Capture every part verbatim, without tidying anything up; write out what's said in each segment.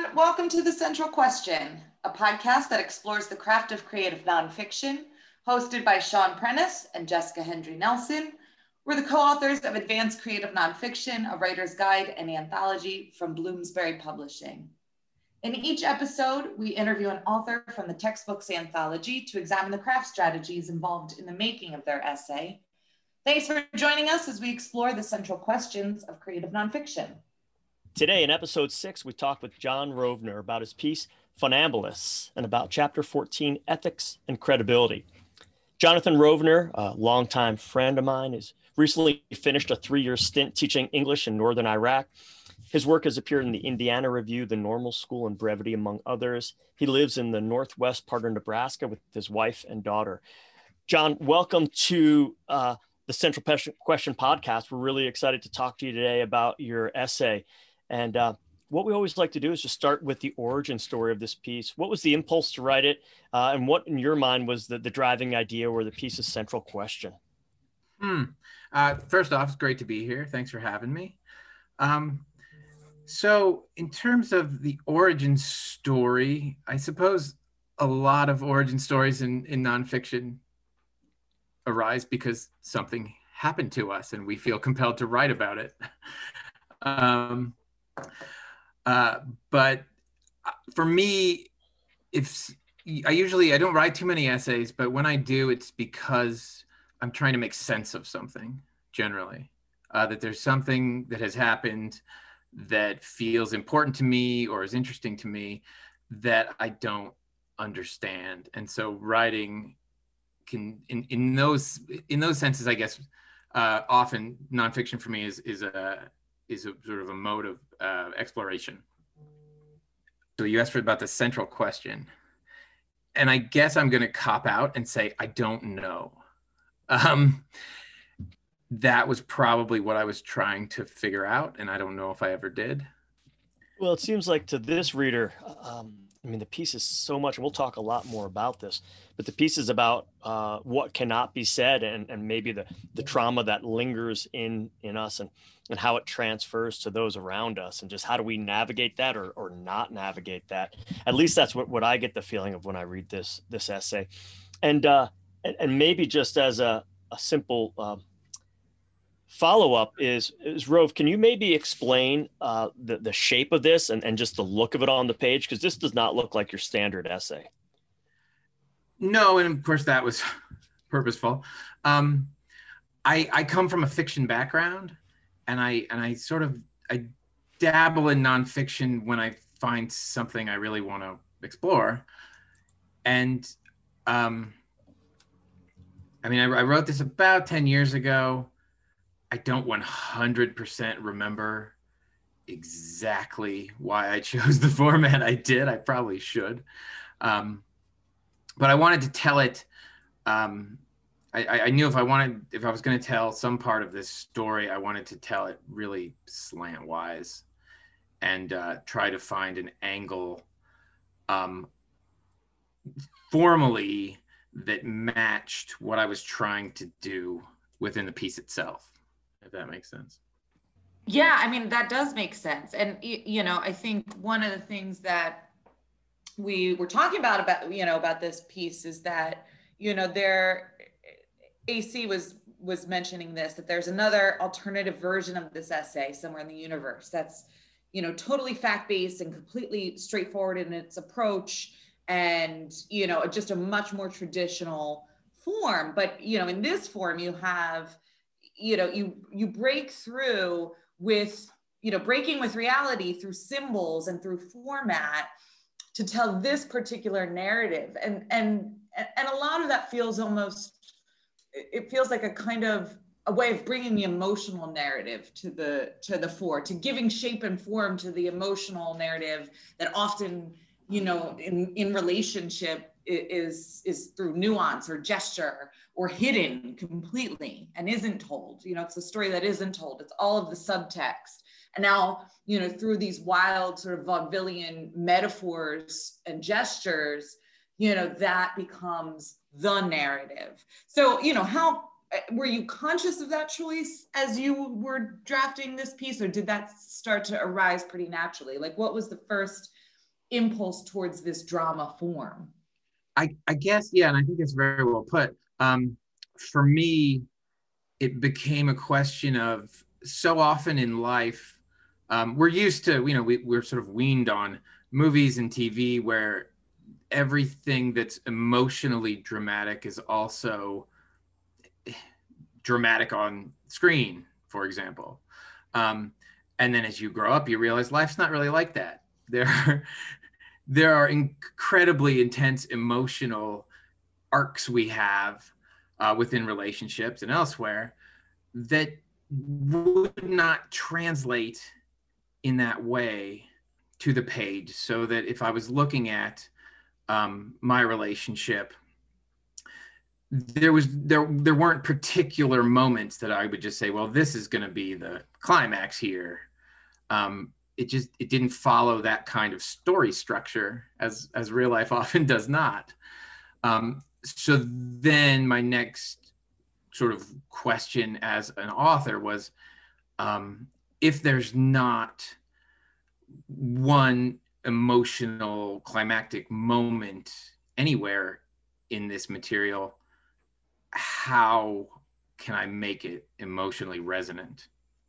everyone. Welcome to The Central Question, a podcast that explores the craft of creative nonfiction, hosted by Sean Prentice and Jessica Hendry Nelson. We're the co-authors of Advanced Creative Nonfiction, a writer's guide and anthology from Bloomsbury Publishing. In each episode, we interview an author from the textbook's anthology to examine the craft strategies involved in the making of their essay. Thanks for joining us as we explore the central questions of creative nonfiction. Today in episode six, we talked with John Rovner about his piece, Funambulists, and about chapter fourteen, Ethics and Credibility. Jonathan Rovner, a longtime friend of mine, has recently finished a three-year stint teaching English in Northern Iraq. His work has appeared in the Indiana Review, the Normal School, and Brevity, among others. He lives in the northwest part of Nebraska with his wife and daughter. John, welcome to uh, the Central Question podcast. We're really excited to talk to you today about your essay. And uh, what we always like to do is just start with the origin story of this piece. What was the impulse to write it? Uh, and what, in your mind, was the, the driving idea or the piece's central question? Hmm. Uh, first off, it's great to be here. Thanks for having me. Um, so in terms of the origin story, I suppose a lot of origin stories in, in nonfiction arise because something happened to us and we feel compelled to write about it. um, Uh, but for me, if I usually, I don't write too many essays, but when I do, it's because I'm trying to make sense of something generally, uh, that there's something that has happened that feels important to me or is interesting to me that I don't understand. And so writing can, in, in those, in those senses, I guess, uh, often nonfiction for me is, is a, is a sort of a mode of uh, exploration. So you asked for about the central question. And I guess I'm gonna cop out and say, I don't know. Um, that was probably what I was trying to figure out. And I don't know if I ever did. Well, it seems like to this reader, um, I mean, the piece is so much, and we'll talk a lot more about this, but the piece is about uh, what cannot be said and, and maybe the, the trauma that lingers in, in us and, and how it transfers to those around us and just how do we navigate that or, or not navigate that. At least that's what, what I get the feeling of when I read this, this essay. And, uh, and, and maybe just as a, a simple uh, follow-up is, is Rove, can you maybe explain uh, the, the shape of this and, and just the look of it on the page? Because this does not look like your standard essay. No, and of course that was purposeful. Um, I, I come from a fiction background, and I and I sort of I dabble in nonfiction when I find something I really want to explore. And um, I mean, I, I wrote this about ten years ago. I don't one hundred percent remember exactly why I chose the format I did. I probably should. Um, but I wanted to tell it. Um, I, I knew if I wanted, if I was going to tell some part of this story, I wanted to tell it really slant-wise and uh, try to find an angle um, formally that matched what I was trying to do within the piece itself. If that makes sense. Yeah, I mean, that does make sense. And, you know, I think one of the things that we were talking about, about, you know, about this piece is that, you know, there, A C was, was mentioning this, that there's another alternative version of this essay somewhere in the universe that's, you know, totally fact-based and completely straightforward in its approach and, you know, just a much more traditional form. But, you know, in this form, you have, you know, you, you break through with, you know, breaking with reality through symbols and through format to tell this particular narrative. And, and, and a lot of that feels almost, it feels like a kind of a way of bringing the emotional narrative to the, to the fore, to giving shape and form to the emotional narrative that often, you know, in, in relationship is, is through nuance or gesture or hidden completely and isn't told. You know, it's a story that isn't told. It's all of the subtext. And now, you know, through these wild sort of vaudevillian metaphors and gestures, you know, that becomes the narrative. So, you know, how, were you conscious of that choice as you were drafting this piece, or did that start to arise pretty naturally? Like, what was the first impulse towards this drama form? I, I guess, yeah, and I think it's very well put. Um, for me, it became a question of, so often in life, um, we're used to, you know, we, we're sort of weaned on movies and T V where everything that's emotionally dramatic is also dramatic on screen, for example. Um, and then as you grow up, you realize life's not really like that. There, there are incredibly intense emotional arcs we have uh, within relationships and elsewhere that would not translate in that way to the page. So that if I was looking at um, my relationship, there was there there weren't particular moments that I would just say, well, this is going to be the climax here. Um, it just it didn't follow that kind of story structure, as as real life often does not. Um, so then my next sort of question as an author was, um, if there's not one emotional climactic moment anywhere in this material, how can I make it emotionally resonant?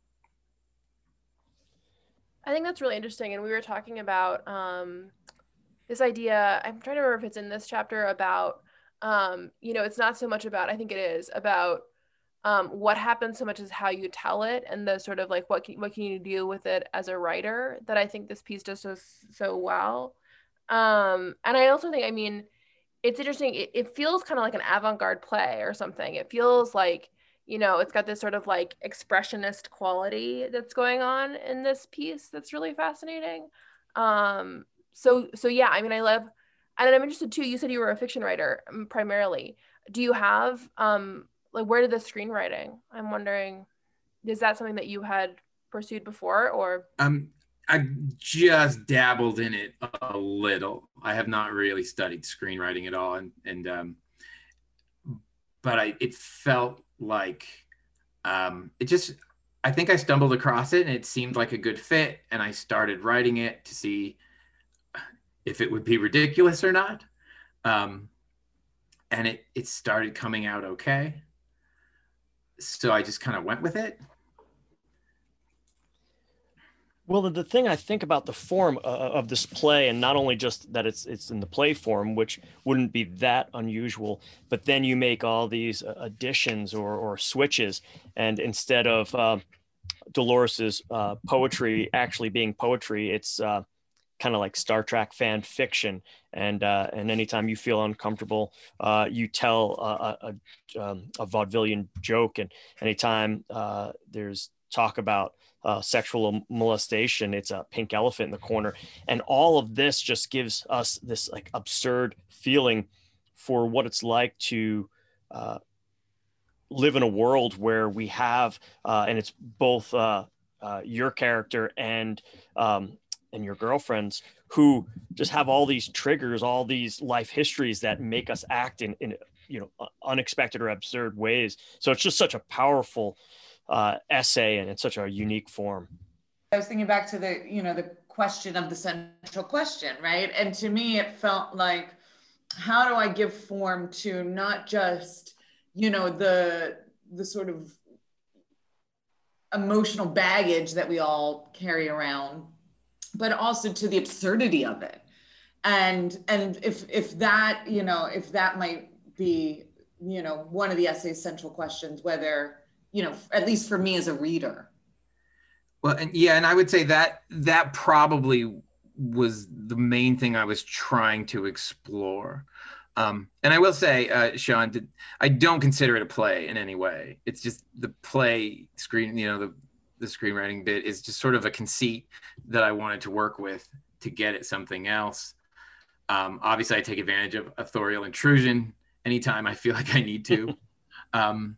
I think that's really interesting. And we were talking about um, this idea, I'm trying to remember if it's in this chapter, about, um, you know, it's not so much about, I think it is, about um, what happens so much as how you tell it, and the sort of like, what can, what can you do with it as a writer, that I think this piece does so, so well. Um, and I also think, I mean, it's interesting. It, it feels kind of like an avant-garde play or something. It feels like, you know, it's got this sort of like expressionist quality that's going on in this piece that's really fascinating. Um, so, so yeah, I mean, I love, and I'm interested too, you said you were a fiction writer um, primarily. Do you have, um, like, where did the screenwriting? I'm wondering, is that something that you had pursued before, or? Um, I've just dabbled in it a little. I have not really studied screenwriting at all, and and um, but I it felt like um, it just. I think I stumbled across it, and it seemed like a good fit, and I started writing it to see if it would be ridiculous or not, um, and it it started coming out okay. So I just kind of went with it. Well, the, the thing I think about the form uh, of this play, and not only just that it's it's in the play form, which wouldn't be that unusual, but then you make all these uh, additions or or switches, and instead of uh, Dolores's uh, poetry actually being poetry, it's uh, kind of like Star Trek fan fiction. And uh, and anytime you feel uncomfortable, uh, you tell a, a, um, a vaudevillian joke. And anytime uh, there's talk about uh, sexual molestation, it's a pink elephant in the corner. And all of this just gives us this like absurd feeling for what it's like to uh, live in a world where we have, uh, and it's both uh, uh, your character and um, and your girlfriend's, who just have all these triggers, all these life histories that make us act in, in you know, unexpected or absurd ways. So it's just such a powerful uh, essay, and it's such a unique form. I was thinking back to the, you know, the question of the central question, right? And to me, it felt like, how do I give form to not just, you know, the the sort of emotional baggage that we all carry around, but also to the absurdity of it. And and if if that, you know, if that might be, you know, one of the essay's central questions, whether, you know, at least for me as a reader. Well, and yeah, and I would say that that probably was the main thing I was trying to explore. Um, and I will say, uh, Sean, did, I don't consider it a play in any way. It's just the play screen, you know, the, the screenwriting bit is just sort of a conceit that I wanted to work with to get at something else. Um, obviously, I take advantage of authorial intrusion anytime I feel like I need to. um,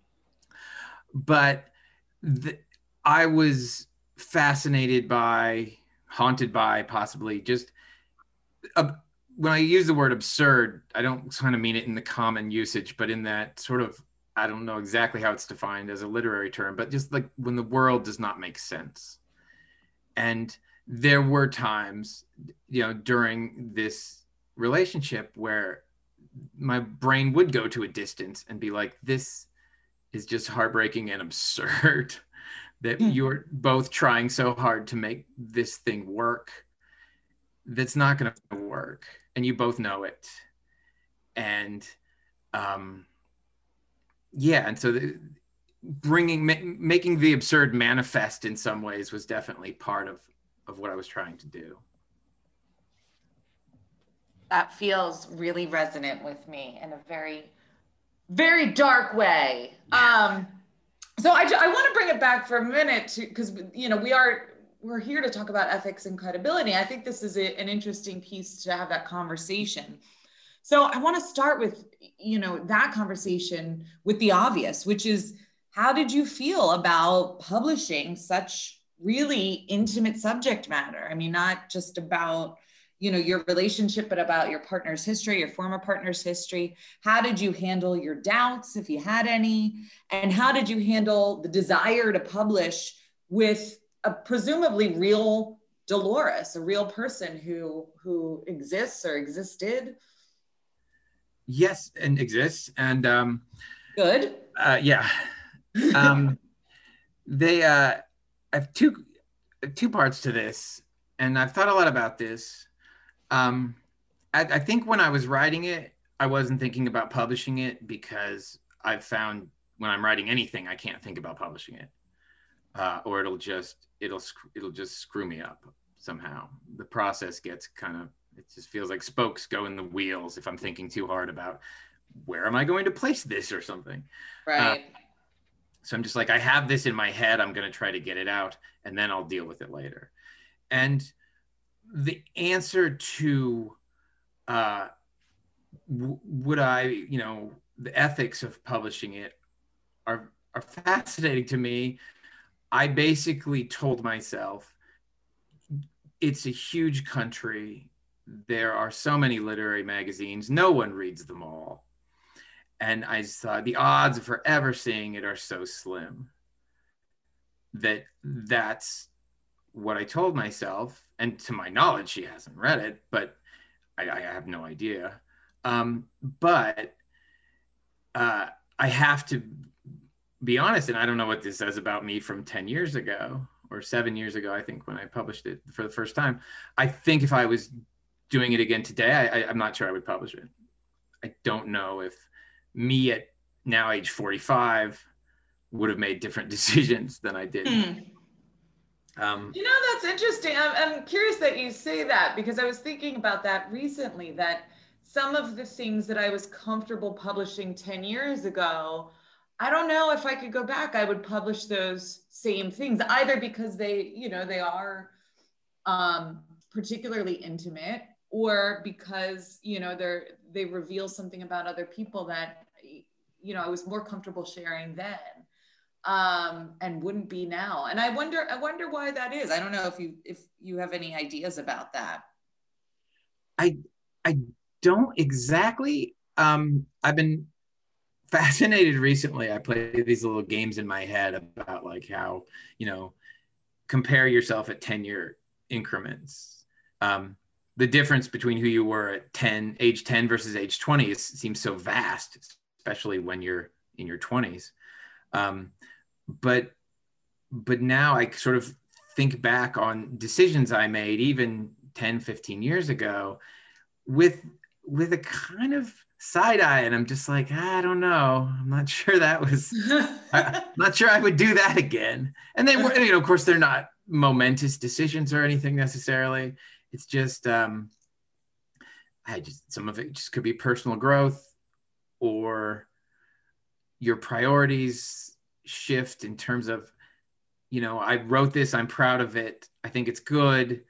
but the, I was fascinated by, haunted by, possibly just a, when I use the word absurd, I don't kind of mean it in the common usage, but in that sort of, I don't know exactly how it's defined as a literary term, but just like when the world does not make sense. And there were times, you know, during this relationship where my brain would go to a distance and be like, this is just heartbreaking and absurd that you're both trying so hard to make this thing work that's not going to work, and you both know it. And um yeah, and so the, bringing ma- making the absurd manifest in some ways was definitely part of of what I was trying to do. That feels really resonant with me in a very, very dark way. Um, so I, I want to bring it back for a minute to, because, you know, we are, we're here to talk about ethics and credibility. I think this is a, an interesting piece to have that conversation. So I want to start with, you know, that conversation with the obvious, which is, how did you feel about publishing such really intimate subject matter? I mean, not just about, you know, your relationship, but about your partner's history, your former partner's history. How did you handle your doubts, if you had any? And how did you handle the desire to publish with a presumably real Dolores, a real person who, who exists or existed? Yes, and exists. And um, good. Uh, yeah. um, they, uh, I have two, two parts to this, and I've thought a lot about this. Um, I, I think when I was writing it, I wasn't thinking about publishing it, because I've found when I'm writing anything, I can't think about publishing it, uh, or it'll just it'll it'll just screw me up somehow. The process gets kind of, it just feels like spokes go in the wheels if I'm thinking too hard about where am I going to place this or something. Right. Uh, so I'm just like, I have this in my head, I'm going to try to get it out, and then I'll deal with it later. And the answer to uh, w- would I, you know, the ethics of publishing it are are fascinating to me. I basically told myself, it's a huge country. There are so many literary magazines. No one reads them all. And I just thought the odds of her ever seeing it are so slim that that's what I told myself. And to my knowledge, she hasn't read it, but I, I have no idea. Um, but uh, I have to be honest, and I don't know what this says about me from ten years ago or seven years ago, I think, when I published it for the first time. I think if I was doing it again today, I, I, I'm not sure I would publish it. I don't know if me at now age forty-five would have made different decisions than I did. Hmm. Um, you know, that's interesting. I'm, I'm curious that you say that, because I was thinking about that recently, that some of the things that I was comfortable publishing ten years ago, I don't know if I could go back, I would publish those same things, either because they, you know, they are um, particularly intimate, or because, you know, they're, they reveal something about other people that, you know, I was more comfortable sharing then, um, and wouldn't be now. And I wonder, I wonder why that is. I don't know if you, if you have any ideas about that. I, I don't exactly. Um, I've been fascinated recently. I play these little games in my head about like how, you know, compare yourself at ten year increments. Um, the difference between who you were at ten, age ten versus age twenty is, seems so vast, especially when you're in your twenties. Um, but, but now I sort of think back on decisions I made even ten, fifteen years ago with, with a kind of side eye. And I'm just like, I don't know. I'm not sure that was, I'm not sure I would do that again. And they were, you know, of course they're not momentous decisions or anything necessarily. It's just, um, I just, some of it just could be personal growth, or your priorities shift in terms of, you know, I wrote this, I'm proud of it, I think it's good,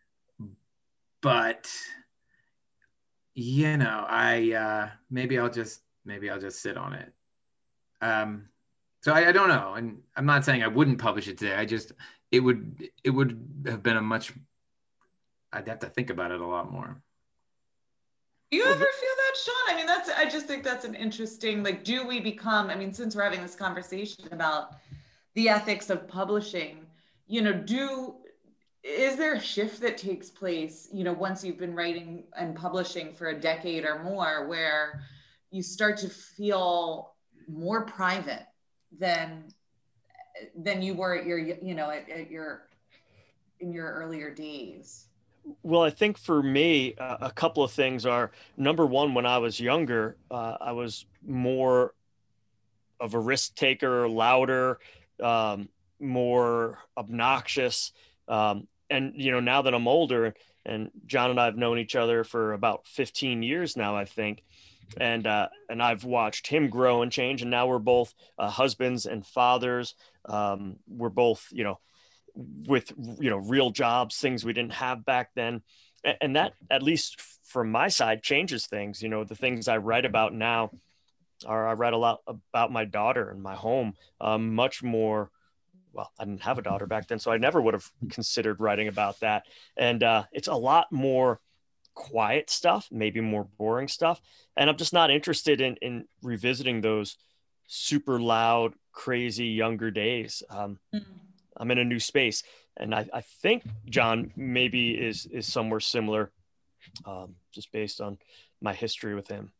but, you know, I, uh, maybe I'll just, maybe I'll just sit on it. Um, so I, I don't know. And I'm not saying I wouldn't publish it today. I just, it would, it would have been a much, I'd have to think about it a lot more. Do you ever feel that, Sean? I mean, that's, I just think that's an interesting, like, do we become, I mean, since we're having this conversation about the ethics of publishing, you know, do, is there a shift that takes place, you know, once you've been writing and publishing for a decade or more, where you start to feel more private than than you were at your, you know, at, at your in your earlier days? Well, I think for me, uh, a couple of things are, number one, when I was younger, uh, I was more of a risk taker, louder, um, more obnoxious. Um, and, you know, now that I'm older, and John and I have known each other for about fifteen years now, I think. And, uh, and I've watched him grow and change. And now we're both uh, husbands and fathers. Um, we're both, you know, with, you know, real jobs, things we didn't have back then. And that, at least from my side, changes things. You know, the things I write about now are, I write a lot about my daughter and my home, um, much more. Well, I didn't have a daughter back then, so I never would have considered writing about that. And uh, it's a lot more quiet stuff, maybe more boring stuff. And I'm just not interested in, in revisiting those super loud, crazy younger days. Um, mm-hmm. I'm in a new space. And I, I think John maybe is, is somewhere similar, um, just based on my history with him.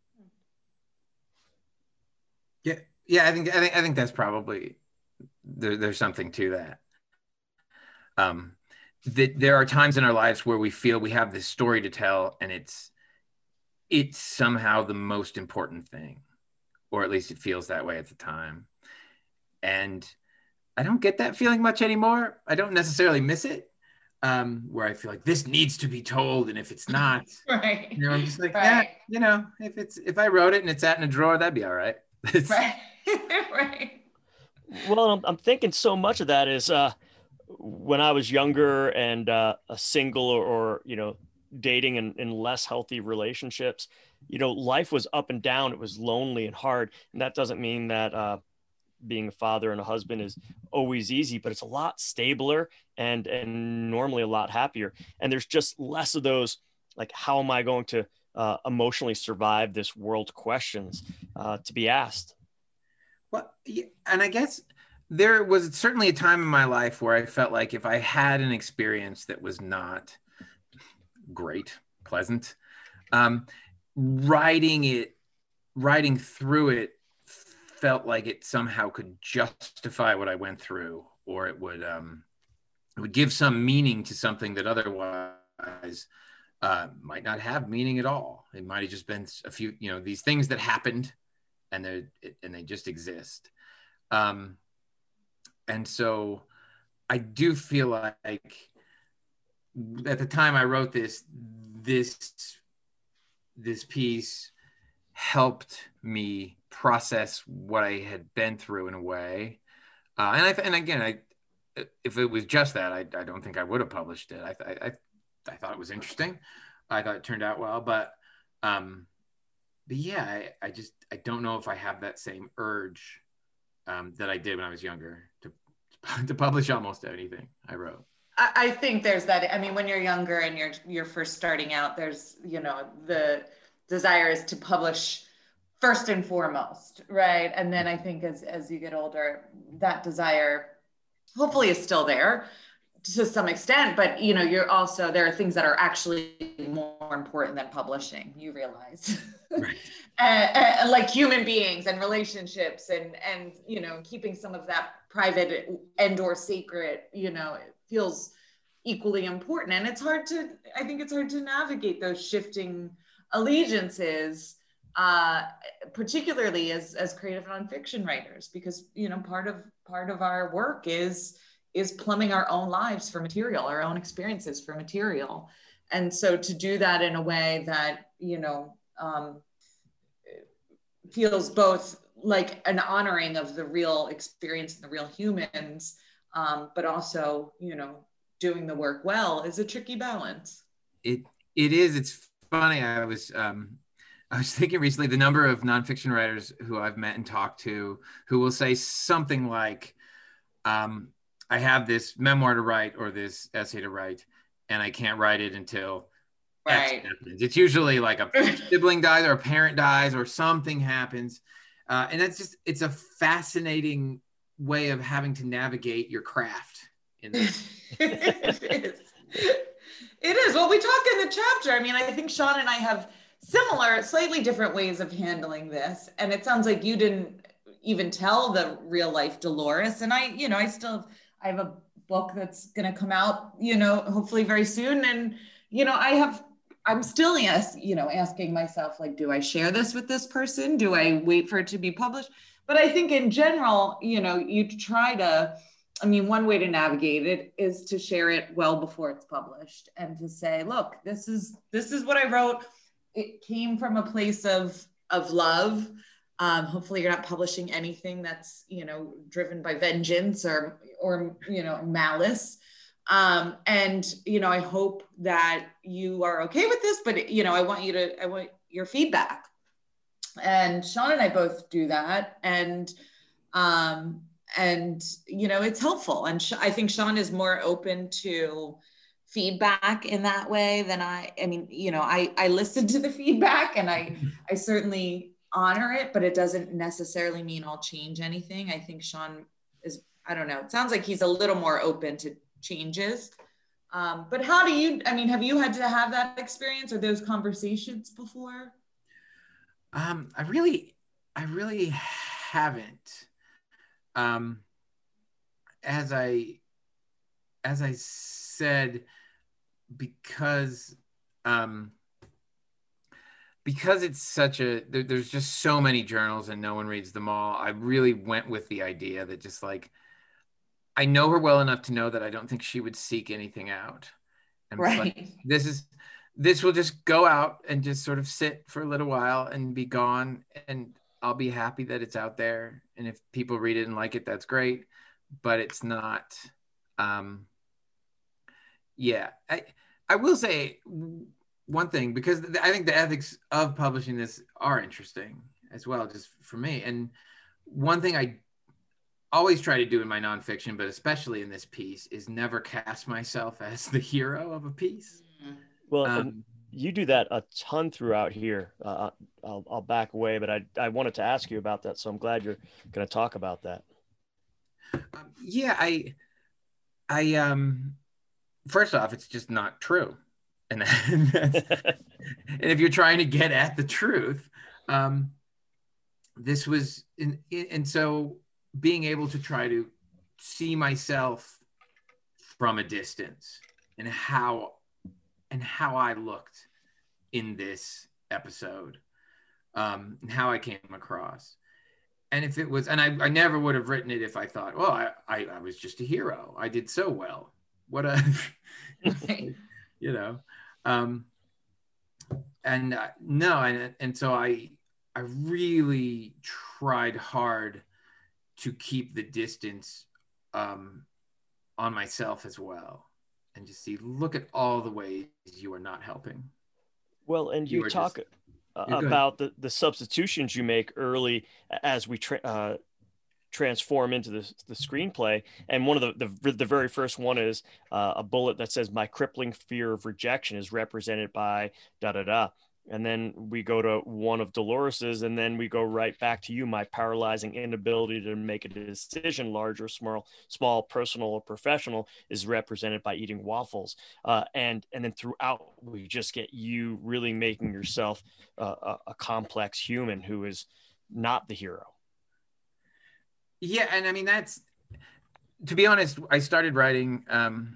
Yeah. Yeah. I think, I think, I think that's probably, there, there's something to that. Um, that there are times in our lives where we feel we have this story to tell, and it's, it's somehow the most important thing, or at least it feels that way at the time. And I don't get that feeling much anymore. I don't necessarily miss it, um, where I feel like this needs to be told, and if it's not, right, you know, I'm just like, right. yeah, you know, if it's, if I wrote it and it's sat in a drawer, that'd be all right. Right, right. Well, I'm, I'm thinking so much of that is uh, when I was younger and uh, a single or, or, you know, dating in, in less healthy relationships, you know, life was up and down. It was lonely and hard. And that doesn't mean that uh, being a father and a husband is always easy, but it's a lot stabler and, and normally a lot happier. And there's just less of those, like, how am I going to uh, emotionally survive this world questions uh, to be asked? Well, yeah, and I guess there was certainly a time in my life where I felt like if I had an experience that was not great, pleasant, um, writing it, writing through it felt like it somehow could justify what I went through, or it would, um, it would give some meaning to something that otherwise uh, might not have meaning at all. It might have just been a few, you know, these things that happened, and they and they just exist. Um, and so I do feel like at the time I wrote this, this, this piece helped me process what I had been through in a way. Uh, and I, and again, I, if it was just that, I, I don't think I would have published it. I, I, I thought it was interesting. I thought it turned out well, but, um, But yeah, I, I just, I don't know if I have that same urge um, that I did when I was younger to, to publish almost anything I wrote. I, I think there's that. I mean, when you're younger and you're, you're first starting out, there's, you know, the desire is to publish first and foremost, right? And then I think as, as you get older, that desire hopefully is still there to some extent, but you know, you're also, there are things that are actually more important than publishing, you realize. Right. and, and like human beings and relationships and, and, you know, keeping some of that private and or sacred, you know, it feels equally important. And it's hard to, I think it's hard to navigate those shifting allegiances, uh, particularly as, as creative nonfiction writers, because, you know, part of, part of our work is, is plumbing our own lives for material, our own experiences for material. And so to do that in a way that, you know, um, feels both like an honoring of the real experience and the real humans, um, but also, you know, doing the work well is a tricky balance. It, it is, it's funny. I was, um, I was thinking recently, the number of nonfiction writers who I've met and talked to who will say something like, um, I have this memoir to write or this essay to write, and I can't write it until right. X happens. It's usually like a sibling dies or a parent dies or something happens. Uh, and that's just, it's a fascinating way of having to navigate your craft in this. It is. It is. Well, we talk in the chapter. I mean, I think Sean and I have similar, slightly different ways of handling this. And it sounds like you didn't even tell the real life Dolores. And I, you know, I still, I have a book that's going to come out, you know, hopefully very soon. And, you know, I have, I'm still, yes, you know, asking myself, like, do I share this with this person? Do I wait for it to be published? But I think in general, you know, you try to, I mean, one way to navigate it is to share it well before it's published and to say, look, this is, this is what I wrote. It came from a place of, of love. Um, hopefully you're not publishing anything that's, you know, driven by vengeance or, or, you know, malice. Um, and, you know, I hope that you are okay with this, but, you know, I want you to, I want your feedback. And Sean and I both do that. And, um, and, you know, it's helpful. And Sh- I think Sean is more open to feedback in that way than I, I mean, you know, I, I listen to the feedback and I, I certainly honor it, but it doesn't necessarily mean I'll change anything. I think Sean is, I don't know, it sounds like he's a little more open to changes. Um, but how do you, I mean, have you had to have that experience or those conversations before? Um, I really, I really haven't. Um, as I, as I said, because, um, because it's such a, there, there's just so many journals and no one reads them all. I really went with the idea that just like, I know her well enough to know that I don't think she would seek anything out. And right. Like, this is, this will just go out and just sort of sit for a little while and be gone. And I'll be happy that it's out there. And if people read it and like it, that's great. But it's not, um, yeah. I, I will say one thing, because I think the ethics of publishing this are interesting as well, just for me. And one thing I always try to do in my nonfiction, but especially in this piece, is never cast myself as the hero of a piece. Well, um, and you do that a ton throughout here. Uh, I'll, I'll back away, but I, I wanted to ask you about that. So I'm glad you're going to talk about that. Um, yeah, I, I, um, first off, it's just not true. And, and if you're trying to get at the truth, um, this was, in, in, and so being able to try to see myself from a distance and how, and how I looked in this episode, um, and how I came across. And if it was, and I, I never would have written it if I thought, well, I, I, I was just a hero. I did so well. What a, you know, um, and uh, no, and and so I, I really tried hard to keep the distance um, on myself as well, and just see, look at all the ways you are not helping. Well, and you, you talk just, about the the substitutions you make early as we tra- uh, transform into the, the screenplay. And one of the, the, the very first one is uh, a bullet that says, my crippling fear of rejection is represented by da, da, da. And then we go to one of Dolores's, and then we go right back to you. My paralyzing inability to make a decision, large or small, small, personal or professional, is represented by eating waffles. Uh, and and then throughout, we just get you really making yourself uh, a, a complex human who is not the hero. Yeah, and I mean, that's, to be honest, I started writing, um,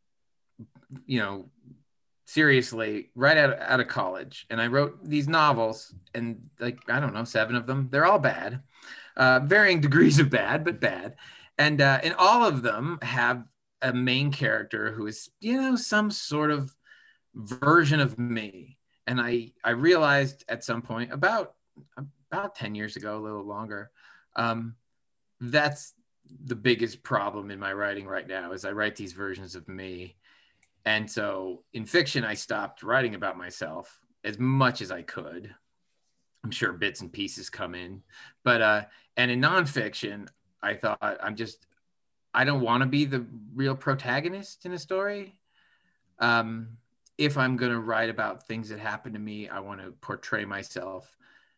you know, seriously right out, out of college. And I wrote these novels, and like, I don't know, seven of them, they're all bad, uh, varying degrees of bad, but bad. And, uh, and all of them have a main character who is, you know, some sort of version of me. And I, I realized at some point about, about ten years ago, a little longer, um, that's the biggest problem in my writing right now, is I write these versions of me. And so in fiction, I stopped writing about myself as much as I could. I'm sure bits and pieces come in, but, uh, and in nonfiction, I thought, I'm just, I don't want to be the real protagonist in a story. Um, if I'm going to write about things that happen to me, I want to portray myself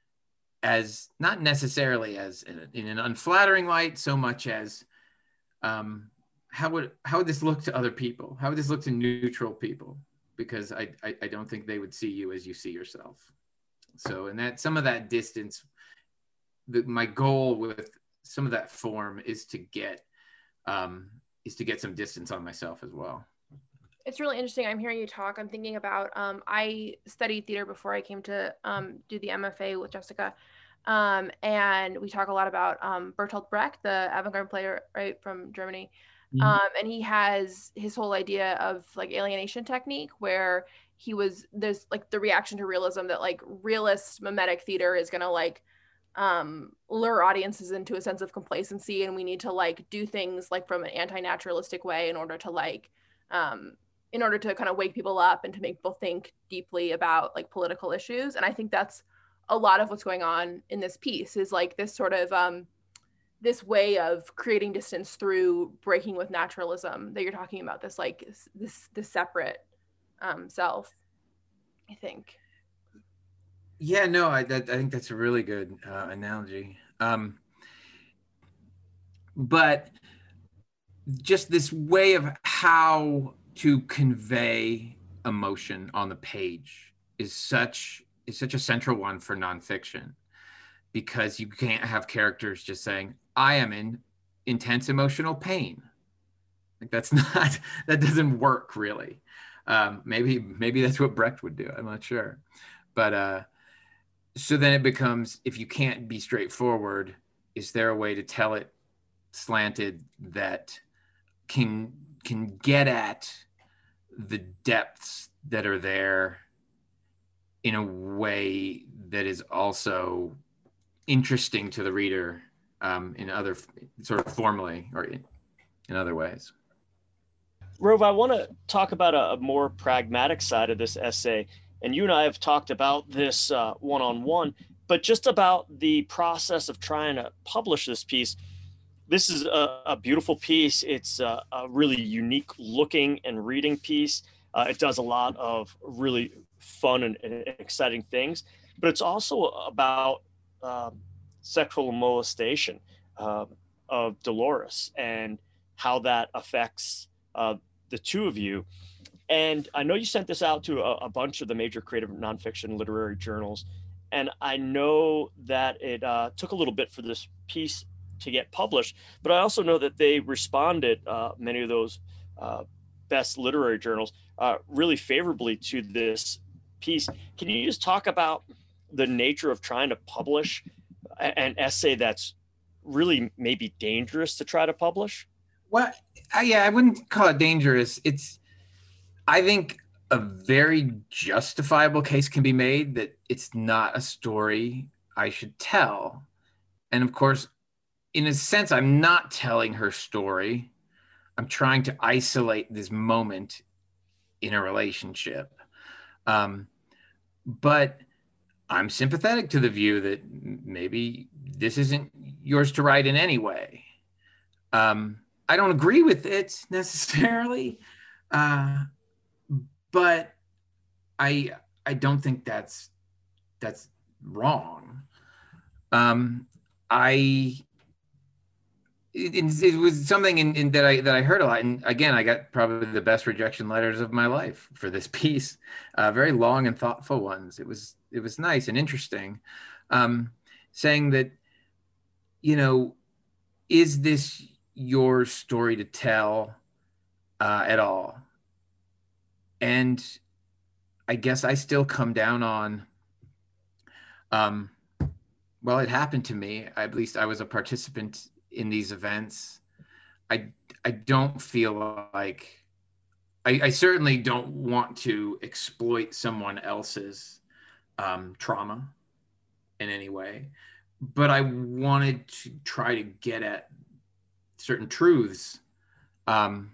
as not necessarily as in, in an unflattering light, so much as um, how would how would this look to other people? How would this look to neutral people? Because I, I, I don't think they would see you as you see yourself. So, and that some of that distance, the, my goal with some of that form is to get um, is to get some distance on myself as well. It's really interesting. I'm hearing you talk. I'm thinking about, um, I studied theater before I came to um, do the M F A with Jessica. Um, and we talk a lot about um, Bertolt Brecht, the avant-garde player, right, from Germany. Mm-hmm. Um, and he has his whole idea of like alienation technique, where he was, there's like the reaction to realism that like realist mimetic theater is going to like um, lure audiences into a sense of complacency. And we need to like do things like from an anti-naturalistic way in order to like, um, in order to kind of wake people up and to make people think deeply about like political issues. And I think that's a lot of what's going on in this piece, is like this sort of um, this way of creating distance through breaking with naturalism that you're talking about, this like this this separate um, self, I think. Yeah, no, I that, I think that's a really good uh, analogy. Um, but just this way of how to convey emotion on the page is such is such a central one for nonfiction, because you can't have characters just saying, I am in intense emotional pain. Like that's not, that doesn't work really. Um, maybe, maybe that's what Brecht would do. I'm not sure. But uh, so then it becomes, if you can't be straightforward, is there a way to tell it slanted that can, can get at the depths that are there in a way that is also interesting to the reader um, in other sort of formally or in, in other ways. Rove, I want to talk about a, a more pragmatic side of this essay. And you and I have talked about this uh, one-on-one, but just about the process of trying to publish this piece. This is a, a beautiful piece. It's a, a really unique looking and reading piece. Uh, it does a lot of really fun and, and exciting things, but it's also about uh, sexual molestation uh, of Dolores and how that affects uh, the two of you. And I know you sent this out to a, a bunch of the major creative nonfiction literary journals. And I know that it uh, took a little bit for this piece to get published, but I also know that they responded, uh, many of those uh, best literary journals, uh, really favorably to this piece. Can you just talk about the nature of trying to publish an essay that's really maybe dangerous to try to publish? Well, I, yeah, I wouldn't call it dangerous. It's, I think a very justifiable case can be made that it's not a story I should tell. And of course, in a sense, I'm not telling her story. I'm trying to isolate this moment in a relationship. Um, but I'm sympathetic to the view that maybe this isn't yours to write in any way. Um, I don't agree with it necessarily, uh, but I I don't think that's that's wrong. Um, I it, it was something in, in that I that I heard a lot, and again, I got probably the best rejection letters of my life for this piece, uh, very long and thoughtful ones. It was it was nice and interesting, um, saying that, you know, is this your story to tell uh, at all? And I guess I still come down on, um, well, it happened to me. At least I was a participant in these events. I, I don't feel like, I, I certainly don't want to exploit someone else's um, trauma in any way, but I wanted to try to get at certain truths. Um,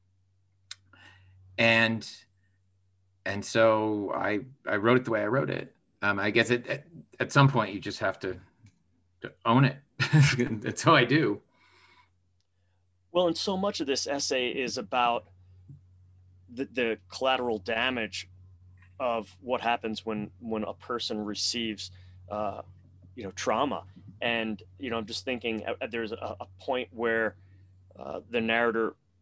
and and so I I wrote it the way I wrote it. Um, I guess it, at, at some point you just have to, to own it. That's how I do. Well, and so much of this essay is about the, the collateral damage of what happens when when a person receives uh, you know, trauma. And, you know, I'm just thinking uh, there's a, a point where uh, the narrator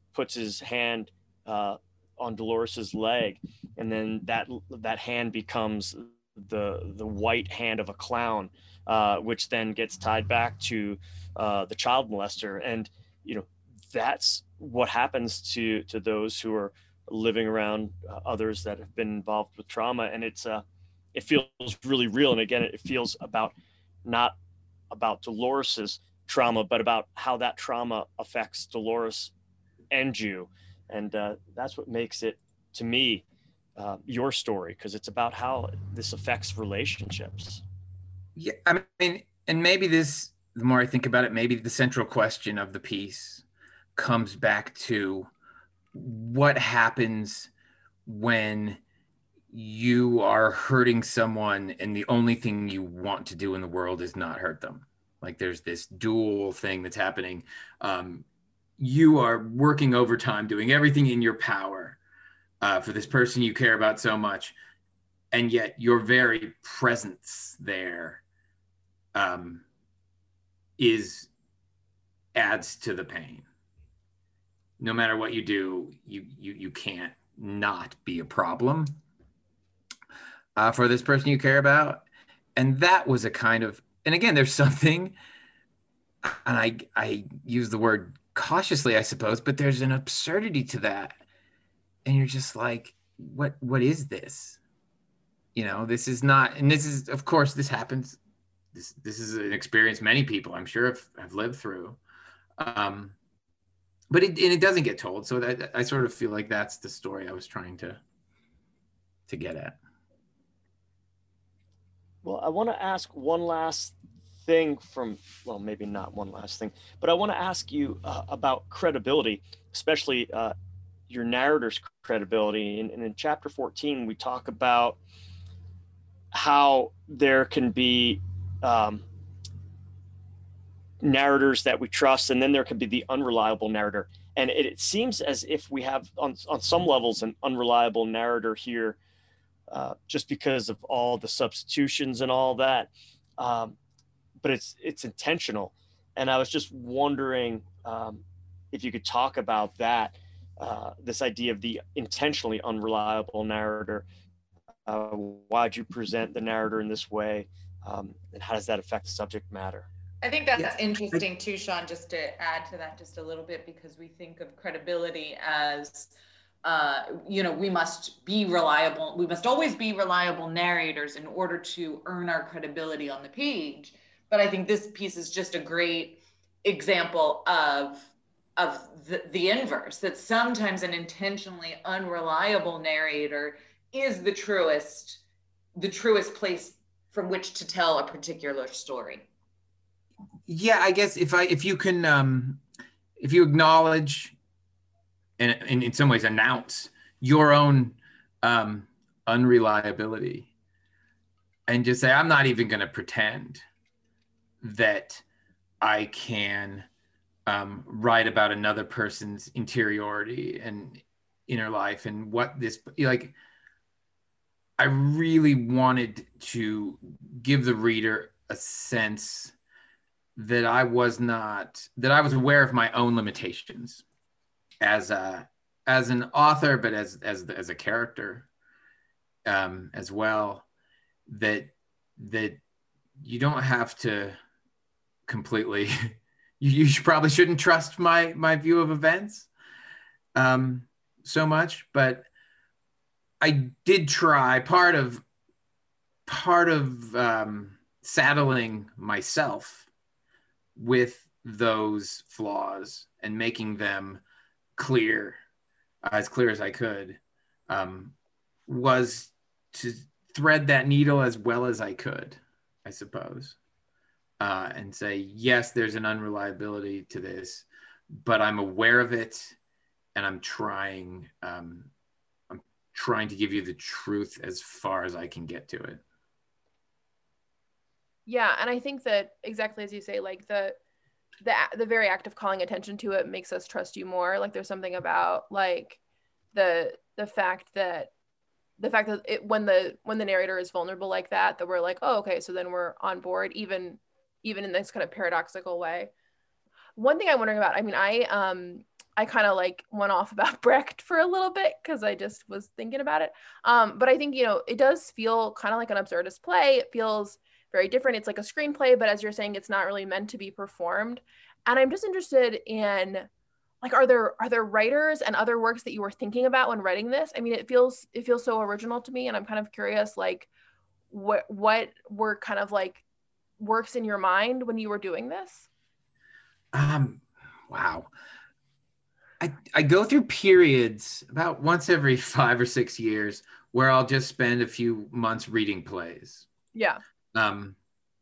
puts his hand uh, on Dolores's leg, and then that that hand becomes the the white hand of a clown, uh, which then gets tied back to uh, the child molester. And you know, that's what happens to to those who are living around uh, others that have been involved with trauma. And it's uh it feels really real. And again, it feels about not about Dolores's trauma, but about how that trauma affects Dolores and you. And uh, that's what makes it, to me, uh, your story, because it's about how this affects relationships. Yeah, I mean, and maybe this, the more I think about it, maybe the central question of the piece comes back to what happens when you are hurting someone and the only thing you want to do in the world is not hurt them. Like there's this dual thing that's happening. Um, you are working overtime, doing everything in your power uh, for this person you care about so much. And yet your very presence there um, is adds to the pain. No matter what you do, you you you can't not be a problem uh, for this person you care about. And that was a kind of, and again, there's something, and I I use the word cautiously, I suppose, but there's an absurdity to that. And you're just like, what what is this? You know, this is not, and this is, of course, this happens. This this is an experience many people, I'm sure, have, have lived through. Um, but it, and it doesn't get told. So that, I sort of feel like that's the story I was trying to, to get at. Well, I want to ask one last thing from, well, maybe not one last thing, but I want to ask you uh, about credibility, especially uh, your narrator's credibility. And, and in chapter fourteen, we talk about how there can be um, narrators that we trust, and then there can be the unreliable narrator. And it, it seems as if we have, on, on some levels, an unreliable narrator here, uh, just because of all the substitutions and all that. Um, but it's it's intentional. And I was just wondering um, if you could talk about that, uh, this idea of the intentionally unreliable narrator. Uh, why'd you present the narrator in this way? Um, and how does that affect the subject matter? I think that's Yeah. interesting too, Sean, just to add to that just a little bit, because we think of credibility as, uh, you know, we must be reliable. We must always be reliable narrators in order to earn our credibility on the page. But I think this piece is just a great example of, of the, the inverse, that sometimes an intentionally unreliable narrator is the truest, the truest place from which to tell a particular story. Yeah, I guess if I if you can um, if you acknowledge and, and in some ways announce your own um, unreliability, and just say, I'm not even going to pretend that I can um, write about another person's interiority and inner life and what this, like, I really wanted to give the reader a sense that I was not, that I was aware of my own limitations as a, as an author, but as, as, as a character um, as well, that, that you don't have to completely, you, you should, probably shouldn't trust my, my view of events um, so much, but I did try, part of, part of um, saddling myself with those flaws and making them clear, as clear as I could, um, was to thread that needle as well as I could, I suppose, uh, and say, yes, there's an unreliability to this, but I'm aware of it, and I'm trying, um, I'm trying to give you the truth as far as I can get to it. Yeah, and I think that exactly as you say, like the the the very act of calling attention to it makes us trust you more. Like there's something about like the the fact that the fact that it, when the when the narrator is vulnerable like that, that we're like, oh, okay, so then we're on board, even even in this kind of paradoxical way. One thing I'm wondering about, I mean, I um I kind of like went off about Brecht for a little bit because I just was thinking about it. Um, but I think, you know, it does feel kind of like an absurdist play. It feels very different. It's like a screenplay, but as you're saying, it's not really meant to be performed. And I'm just interested in, like, are there are there writers and other works that you were thinking about when writing this? I mean, it feels it feels so original to me, and I'm kind of curious, like, what what were kind of like works in your mind when you were doing this? Um, wow. I, I go through periods about once every five or six years where I'll just spend a few months reading plays. Yeah. Um,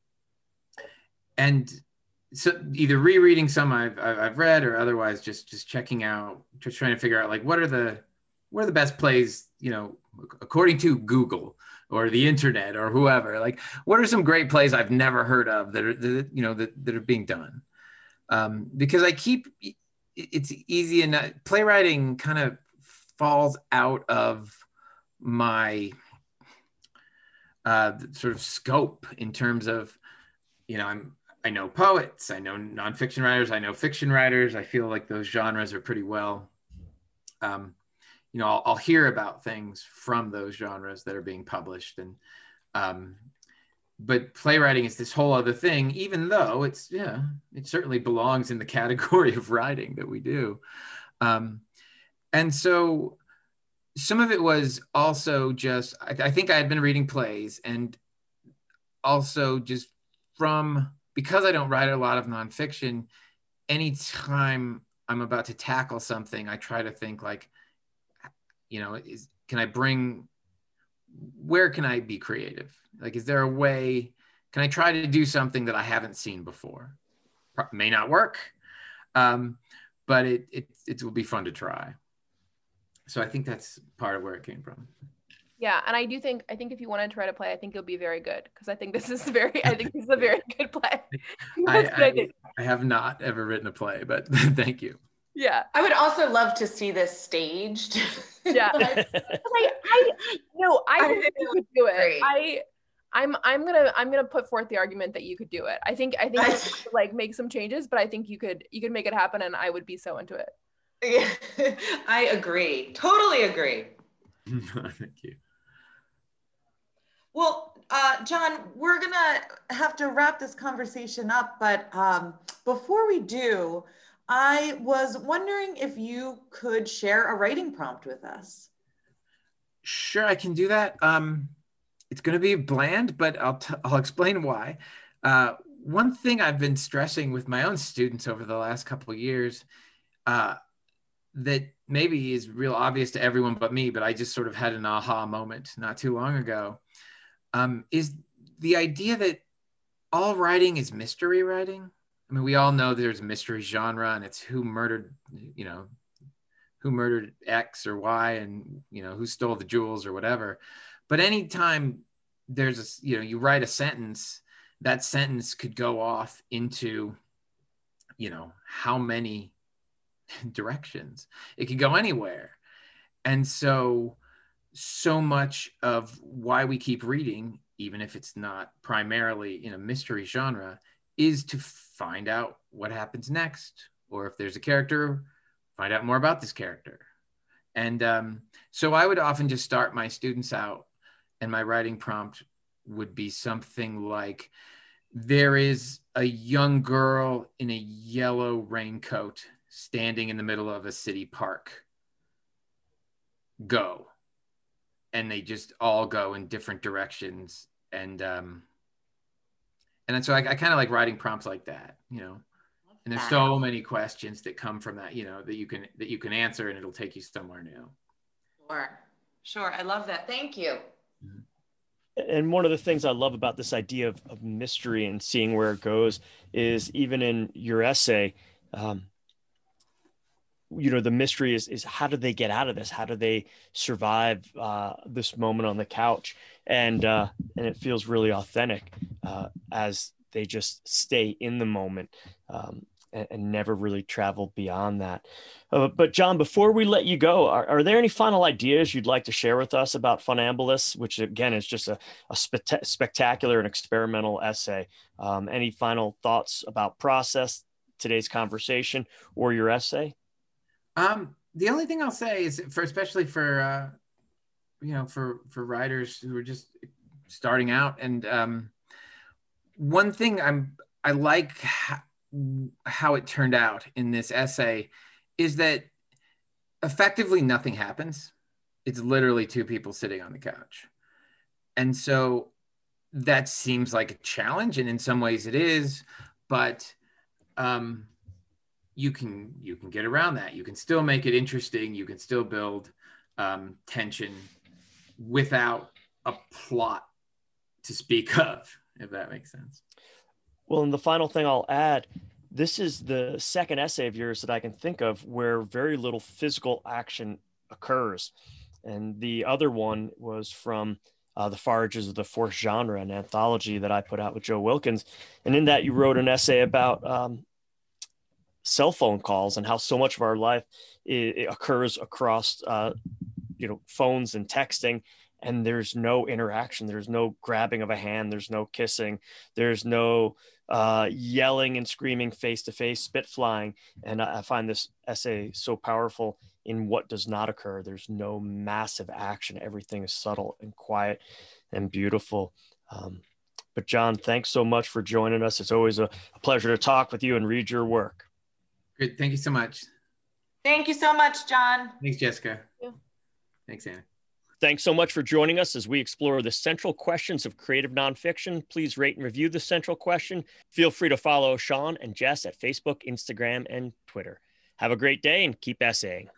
and so either rereading some I've, I've read or otherwise just, just checking out, just trying to figure out like, what are the, what are the best plays, you know, according to Google or the internet or whoever, like, what are some great plays I've never heard of that are, that, you know, that, that are being done? Um, because I keep, it's easy enough. Playwriting kind of falls out of my uh, sort of scope in terms of, you know, I'm, I know poets, I know nonfiction writers, I know fiction writers. I feel like those genres are pretty well, um, you know, I'll, I'll hear about things from those genres that are being published. And, um, but playwriting is this whole other thing, even though it's, yeah, it certainly belongs in the category of writing that we do. Um, and so some of it was also just, I, I think I had been reading plays, and also just from, because I don't write a lot of nonfiction, anytime I'm about to tackle something, I try to think like, you know, is, can I bring, where can I be creative? Like, is there a way, can I try to do something that I haven't seen before? Pro- may not work, um, but it, it, it will be fun to try. So I think that's part of where it came from. Yeah, and I do think, I think if you wanted to write a play, I think it'll be very good, because I think this is very, I think this is a very good play. I, That's what I I, think. I have not ever written a play, but thank you. Yeah. I would also love to see this staged. Yeah. Like, I, I, no, I I think think you it could do it. great. I, I'm, I'm gonna, I'm gonna put forth the argument that you could do it. I think, I think you have to, like, make some changes, but I think you could, you could make it happen, and I would be so into it. Yeah, I agree. Totally agree. Thank you. Well, uh, John, we're gonna have to wrap this conversation up, but um, before we do, I was wondering if you could share a writing prompt with us. Sure, I can do that. Um, it's going to be bland, but I'll, t- I'll explain why. Uh, one thing I've been stressing with my own students over the last couple of years, uh, that maybe is real obvious to everyone but me, but I just sort of had an aha moment not too long ago, um, is the idea that all writing is mystery writing. I mean, we all know there's a mystery genre, and it's who murdered, you know, who murdered X or Y, and, you know, who stole the jewels or whatever. But anytime there's a, you know, you write a sentence, that sentence could go off into, you know, how many directions. It could go anywhere. And so, so much of why we keep reading, even if it's not primarily in a mystery genre, is to find out what happens next, or if there's a character, find out more about this character. And um, so I would often just start my students out, and my writing prompt would be something like, there is a young girl in a yellow raincoat standing in the middle of a city park. Go. And they just all go in different directions. And um, and then so I, I kind of like writing prompts like that, you know. And there's so many questions that come from that, you know, that you can that you can answer, and it'll take you somewhere new. Sure, sure. I love that. Thank you. And one of the things I love about this idea of, of mystery and seeing where it goes is, even in your essay, um, you know, the mystery is, is how do they get out of this? How do they survive uh, this moment on the couch? And, uh, and it feels really authentic uh, as they just stay in the moment um, and, and never really travel beyond that. Uh, but John, before we let you go, are, are there any final ideas you'd like to share with us about Funambulists, which again is just a, a spe- spectacular and experimental essay? Um, any final thoughts about process, today's conversation, or your essay? Um, the only thing I'll say is for, especially for, uh, you know, for, for writers who are just starting out. And um, one thing I'm, I like how, how it turned out in this essay is that effectively nothing happens. It's literally two people sitting on the couch. And so that seems like a challenge, and in some ways it is, but um, you can you can get around that. You can still make it interesting. You can still build um, tension without a plot to speak of, if that makes sense. Well, and the final thing I'll add, this is the second essay of yours that I can think of where very little physical action occurs. And the other one was from uh, The Forages of the Fourth Genre, an anthology that I put out with Joe Wilkins. And in that, you wrote an essay about um, cell phone calls and how so much of our life it, it occurs across, uh, you know, phones and texting. And there's no interaction. There's no grabbing of a hand. There's no kissing. There's no uh, yelling and screaming face to face, spit flying. And I, I find this essay so powerful in what does not occur. There's no massive action. Everything is subtle and quiet and beautiful. Um, but John, thanks so much for joining us. It's always a, a pleasure to talk with you and read your work. Great. Thank you so much. Thank you so much, John. Thanks, Jessica. Yeah. Thanks, Anna. Thanks so much for joining us as we explore the central questions of creative nonfiction. Please rate and review the central question. Feel free to follow Sean and Jess at Facebook, Instagram, and Twitter. Have a great day and keep essaying.